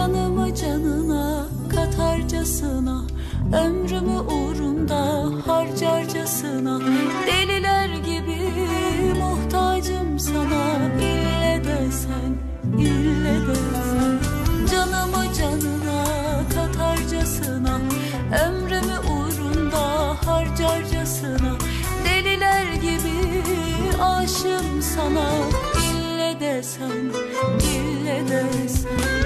Canımı canına katarcasına, ömrümü uğrunda harcarcasına, deliler gibi muhtacım sana. İlle de sen, ille de sen. Canımı canına katarcasına, ömrümü uğrunda harcarcasına, deliler gibi aşığım sana. İlle de sen, ille de sen.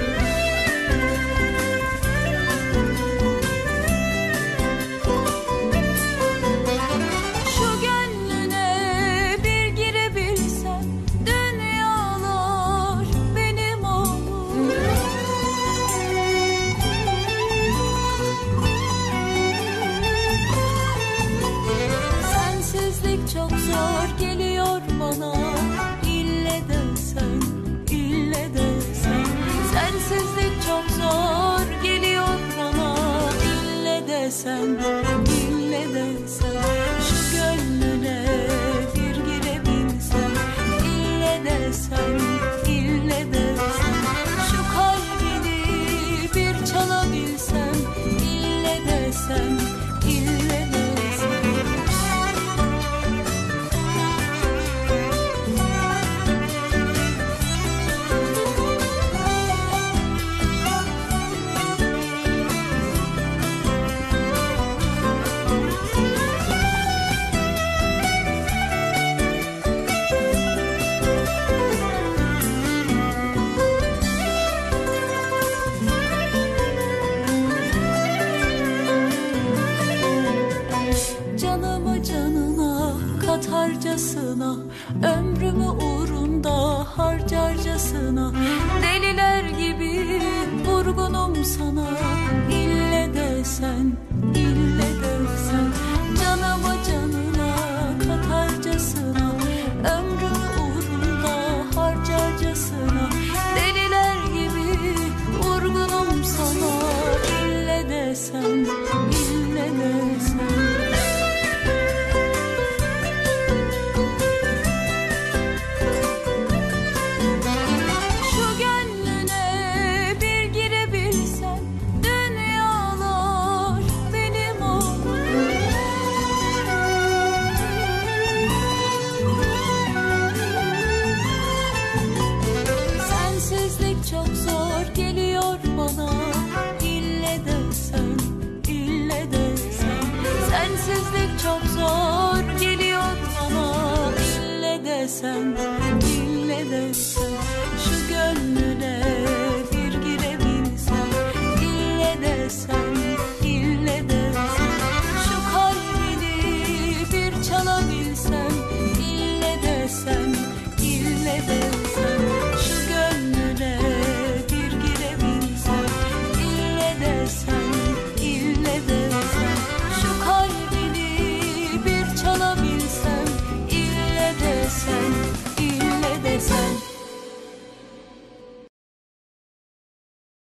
Çok zor geliyor bana, ille de sen, ille de sen. Sensizlik çok zor geliyor bana, ille de sen, ille de sen. Şu gönlüne bir girebilsem, ille de sen, ille de sen. Şu kalbini bir çalabilsem, ille de sen, ille de sen. Canımı canına katarcasına, ömrümü uğrunda harcarcasına, deliler gibi vurgunum sana. İlle de sen, ille de sen. Canımı canına katarcasına, ömrümü uğrunda harcarcasına, deliler gibi vurgunum sana. İlle de sen, ille de sen. Çok zor geliyor bana, ille de sen, ille de sen. Sensizlik çok zor geliyor bana, ille de sen, ille de sen.